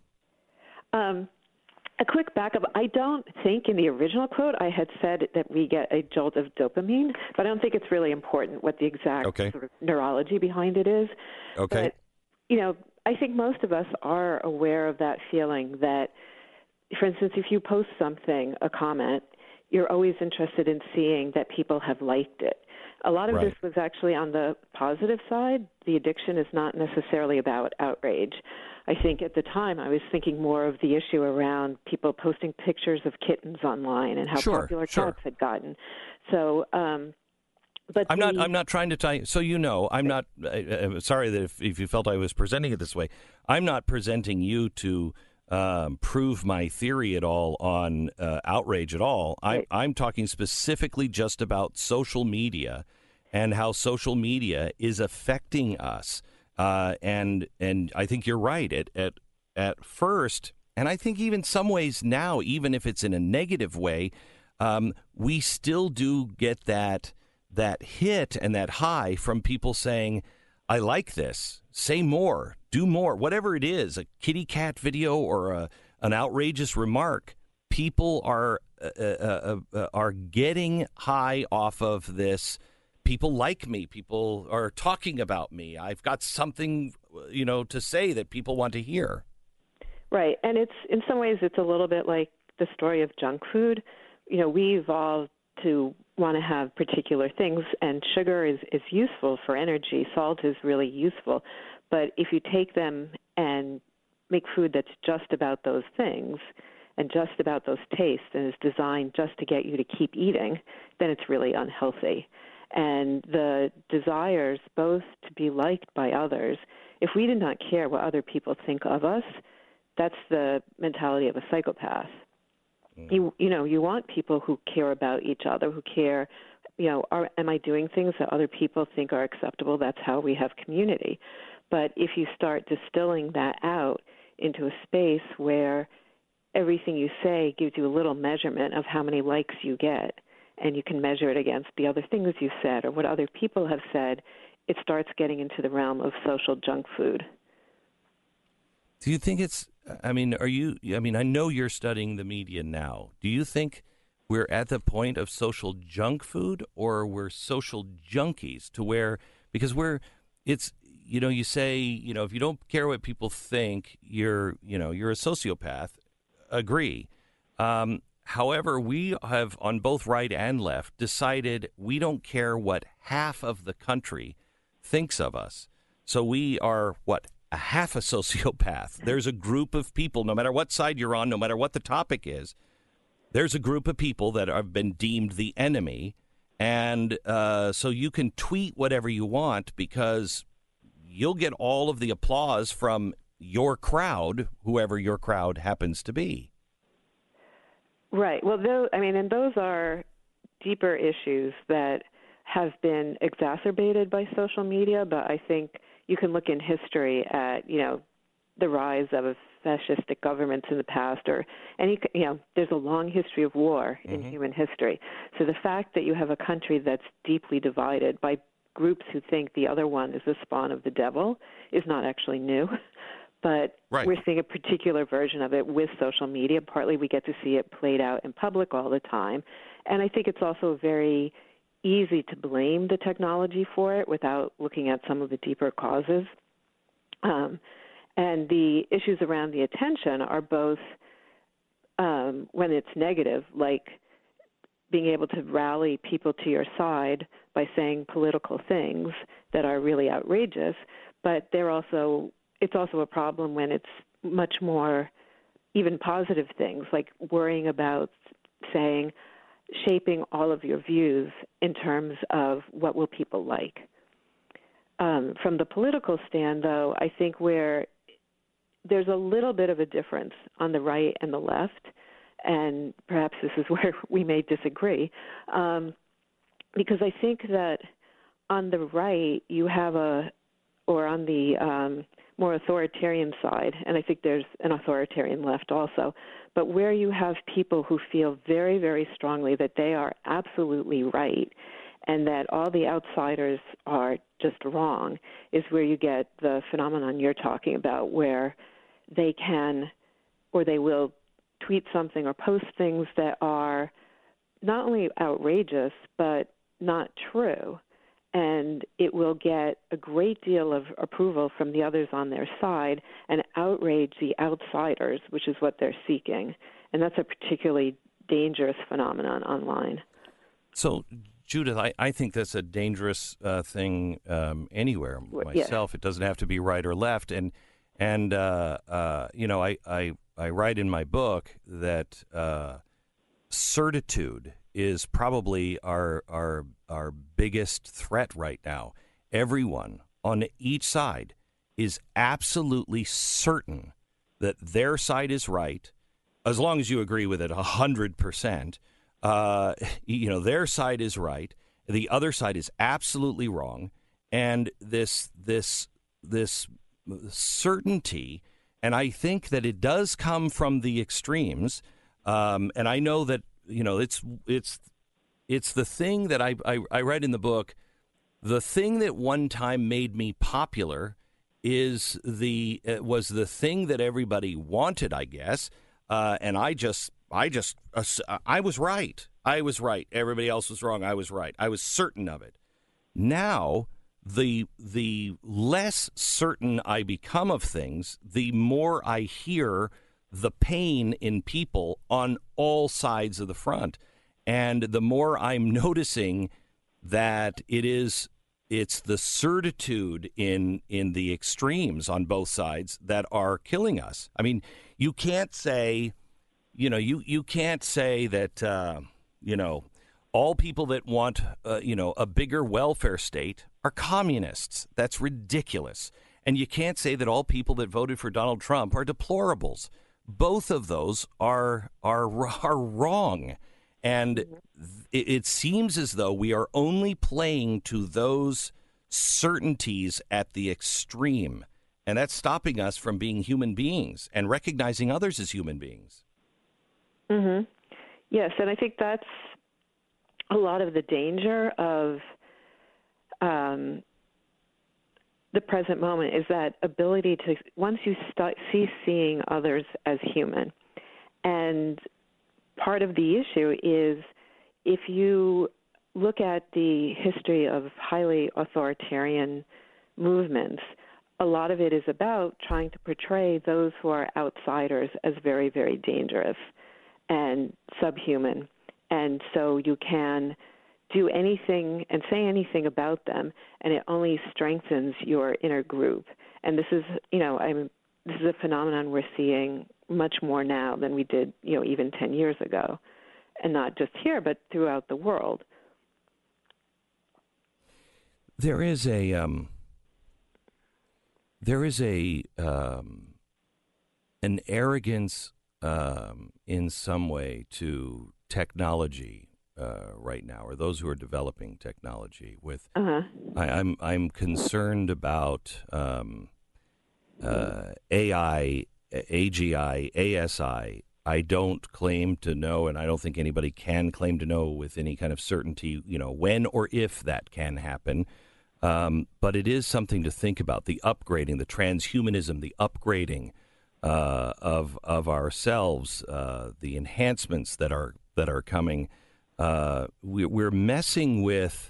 Um, a quick backup. I don't think in the original quote I had said that we get a jolt of dopamine, but I don't think it's really important what the exact okay. sort of neurology behind it is. Okay. But, you know, I think most of us are aware of that feeling that, for instance, if you post something, a comment, you're always interested in seeing that people have liked it. A lot of right. this was actually on the positive side. The addiction is not necessarily about outrage. I think at the time I was thinking more of the issue around people posting pictures of kittens online and how sure, popular sure. cats had gotten. So, um, but I'm the, not. I'm not trying to tie. So you know, I'm not. I, I'm sorry that if, if you felt I was presenting it this way, I'm not presenting you to um, prove my theory at all on uh, outrage at all. Right. I, I'm talking specifically just about social media and how social media is affecting us. Uh, and and I think you're right. At, at at first, and I think even some ways now, even if it's in a negative way, um, we still do get that that hit and that high from people saying, I like this, say more, do more, whatever it is, a kitty cat video or a, an outrageous remark. People are uh, uh, uh, are getting high off of this. People like me. People are talking about me. I've got something, you know, to say that people want to hear. Right. And it's in some ways it's a little bit like the story of junk food, you know, we evolved to want to have particular things, and sugar is, is useful for energy. Salt is really useful. But if you take them and make food that's just about those things and just about those tastes and is designed just to get you to keep eating, then it's really unhealthy. And the desires both to be liked by others, if we did not care what other people think of us, that's the mentality of a psychopath. Mm. You you know, you want people who care about each other, who care, you know, are, am I doing things that other people think are acceptable? That's how we have community. But if you start distilling that out into a space where everything you say gives you a little measurement of how many likes you get, and you can measure it against the other things you said or what other people have said, it starts getting into the realm of social junk food. Do you think it's, I mean, are you, I mean, I know you're studying the media now. Do you think we're at the point of social junk food, or we're social junkies to where, because we're, it's, you know, you say, you know, if you don't care what people think, you're, you know, you're a sociopath. Agree. Um, however, we have, on both right and left, decided we don't care what half of the country thinks of us. So we are, what, a half a sociopath. There's a group of people, no matter what side you're on, no matter what the topic is, there's a group of people that have been deemed the enemy. And uh, so you can tweet whatever you want because you'll get all of the applause from your crowd, whoever your crowd happens to be. Right. Well, those, I mean, and those are deeper issues that have been exacerbated by social media, but I think you can look in history at, you know, the rise of fascistic governments in the past, or any, you know, there's a long history of war in mm-hmm. human history. So the fact that you have a country that's deeply divided by groups who think the other one is the spawn of the devil is not actually new. But right. we're seeing a particular version of it with social media. Partly we get to see it played out in public all the time. And I think it's also very easy to blame the technology for it without looking at some of the deeper causes. Um, and the issues around the attention are both um, when it's negative, like being able to rally people to your side by saying political things that are really outrageous, but they're also it's also a problem when it's much more even positive things, like worrying about saying, shaping all of your views in terms of what will people like. Um, from the political stand, though, I think where there's a little bit of a difference on the right and the left, and perhaps this is where we may disagree, um, because I think that on the right you have a, or on the um, more authoritarian side, and I think there's an authoritarian left also, but where you have people who feel very, very strongly that they are absolutely right and that all the outsiders are just wrong is where you get the phenomenon you're talking about, where they can or they will tweet something or post things that are not only outrageous but not true. And it will get a great deal of approval from the others on their side and outrage the outsiders, which is what they're seeking. And that's a particularly dangerous phenomenon online. So, Judith, I, I think that's a dangerous uh, thing um, anywhere myself. Yeah. It doesn't have to be right or left. And, and uh, uh, you know, I, I, I write in my book that uh, certitude is probably our our our biggest threat right now. Everyone on each side is absolutely certain that their side is right, as long as you agree with it a hundred percent. Uh, you know, their side is right, the other side is absolutely wrong, and this this this certainty. And I think that it does come from the extremes. Um, and I know that. You know, it's it's it's the thing that I, I, I read in the book. The thing that one time made me popular is the uh, was the thing that everybody wanted, I guess. Uh, and I just I just uh, I was right. I was right. Everybody else was wrong. I was right. I was certain of it. Now, the the less certain I become of things, the more I hear the pain in people on all sides of the front. And the more I'm noticing that it is, it's the certitude in in the extremes on both sides that are killing us. I mean, you can't say, you know, you, you can't say that, uh, you know, all people that want, uh, you know, a bigger welfare state are communists. That's ridiculous. And you can't say that all people that voted for Donald Trump are deplorables. Both of those are are are wrong. And it, it seems as though we are only playing to those certainties at the extreme. And that's stopping us from being human beings and recognizing others as human beings. Mm-hmm. Yes, and I think that's a lot of the danger of um, the present moment, is that ability to, once you start, cease seeing others as human. And part of the issue is, if you look at the history of highly authoritarian movements, a lot of it is about trying to portray those who are outsiders as very, very dangerous and subhuman. And so you can do anything and say anything about them, and it only strengthens your inner group. And this is, you know, I'm, this is a phenomenon we're seeing much more now than we did, you know, even ten years ago. And not just here, but throughout the world. There is a um, there is a um, an arrogance um, in some way to technology uh, right now, or those who are developing technology. With uh-huh. I, I'm I'm concerned about um, uh, A I, A G I, A S I. I don't claim to know, and I don't think anybody can claim to know with any kind of certainty, you know, when or if that can happen. Um, but it is something to think about, the upgrading, the transhumanism, the upgrading uh, of of ourselves, uh, the enhancements that are that are coming. Uh, we, we're messing with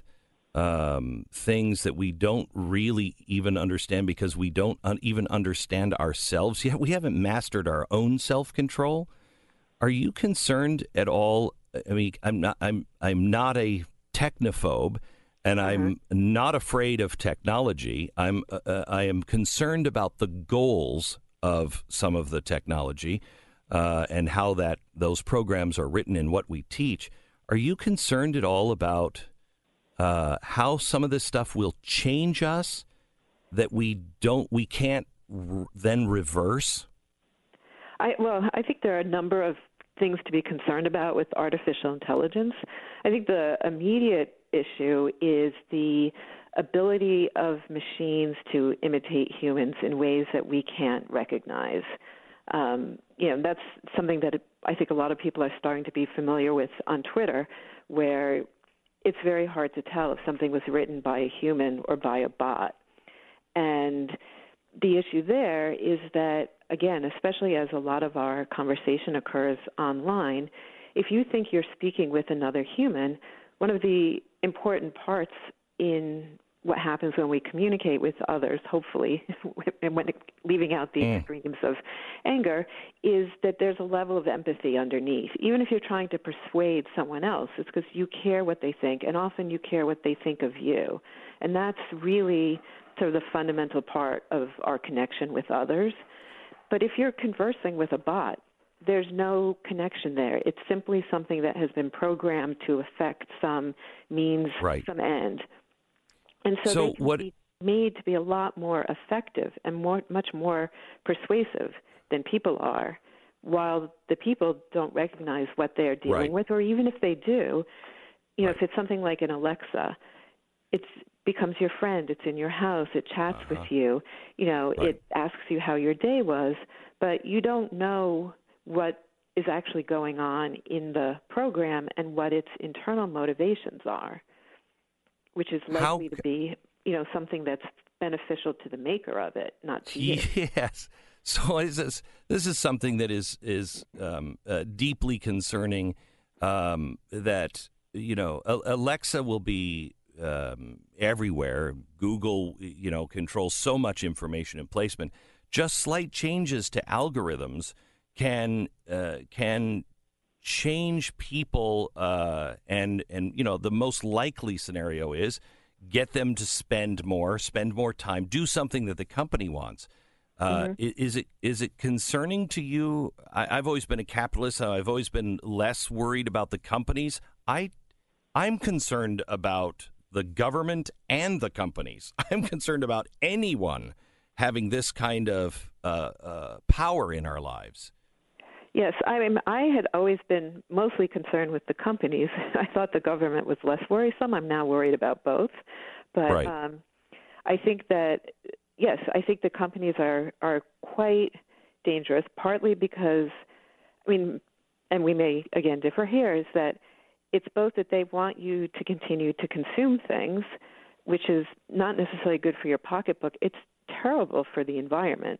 um, things that we don't really even understand, because we don't un- even understand ourselves yet. We haven't mastered our own self-control. Are you concerned at all? I mean, I'm not. I'm. I'm not a technophobe, and I'm mm-hmm. not afraid of technology. I'm. Uh, I am concerned about the goals of some of the technology, uh, and how that those programs are written and what we teach. Are you concerned at all about uh, how some of this stuff will change us, that we don't, we can't r- then reverse? I, well, I think there are a number of things to be concerned about with artificial intelligence. I think the immediate issue is the ability of machines to imitate humans in ways that we can't recognize. Um, you know, that's something that I think a lot of people are starting to be familiar with on Twitter, where it's very hard to tell if something was written by a human or by a bot. And the issue there is that, again, especially as a lot of our conversation occurs online, if you think you're speaking with another human, one of the important parts in what happens when we communicate with others, hopefully, and when leaving out the mm. extremes of anger, is that there's a level of empathy underneath. Even if you're trying to persuade someone else, it's because you care what they think, and often you care what they think of you. And that's really sort of the fundamental part of our connection with others. But if you're conversing with a bot, there's no connection there. It's simply something that has been programmed to affect some means, right. some end. And so, so they can what, be made to be a lot more effective and more, much more persuasive than people are, while the people don't recognize what they're dealing right. with, or even if they do, you know, right. if it's something like an Alexa, it becomes your friend. It's in your house. It chats uh-huh. with you. You know, right. it asks you how your day was, but you don't know what is actually going on in the program and what its internal motivations are, which is likely How, to be, you know, something that's beneficial to the maker of it, not to you. Yes. So is this, this is something that is is um, uh, deeply concerning. Um, that you know, Alexa will be um, everywhere. Google, you know, controls so much information and placement. Just slight changes to algorithms can uh, can change people, uh, and and you know the most likely scenario is get them to spend more, spend more time, do something that the company wants. Uh, mm-hmm. Is it is it concerning to you? I, I've always been a capitalist. I've always been less worried about the companies. I I'm concerned about the government and the companies. I'm concerned about anyone having this kind of uh, uh, power in our lives. Yes, I mean, I had always been mostly concerned with the companies. I thought the government was less worrisome. I'm now worried about both. But right. um, I think that, yes, I think the companies are, are quite dangerous, partly because, I mean, and we may, again, differ here, is that it's both that they want you to continue to consume things, which is not necessarily good for your pocketbook. It's terrible for the environment,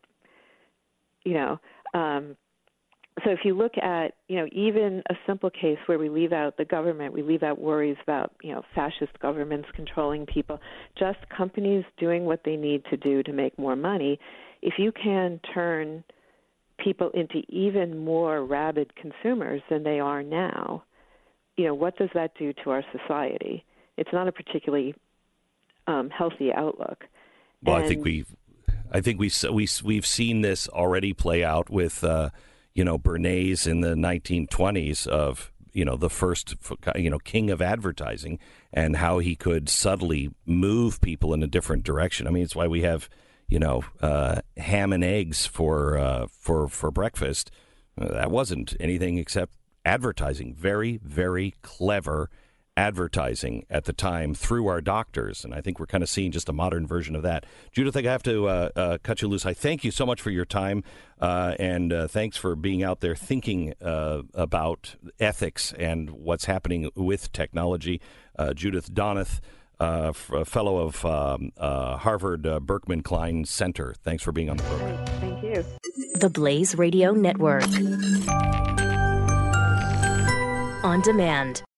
you know. Um, So if you look at, you know, even a simple case where we leave out the government, we leave out worries about, you know, fascist governments controlling people, just companies doing what they need to do to make more money, if you can turn people into even more rabid consumers than they are now, you know, what does that do to our society? It's not a particularly um, healthy outlook. Well, and, I think we've, I think we we we've seen this already play out with. Uh, You know, Bernays in the nineteen twenties of, you know, the first, you know, king of advertising and how he could subtly move people in a different direction. I mean, it's why we have, you know, uh, ham and eggs for uh, for for breakfast. Uh, that wasn't anything except advertising. Very, very clever advertising at the time through our doctors. And I think we're kind of seeing just a modern version of that. Judith, I have to uh, uh, cut you loose. I thank you so much for your time, uh, and uh, thanks for being out there thinking uh, about ethics and what's happening with technology. Uh, Judith Donath, uh, a fellow of um, uh, Harvard uh, Berkman Klein Center. Thanks for being on the program. Thank you. The Blaze Radio Network. On demand.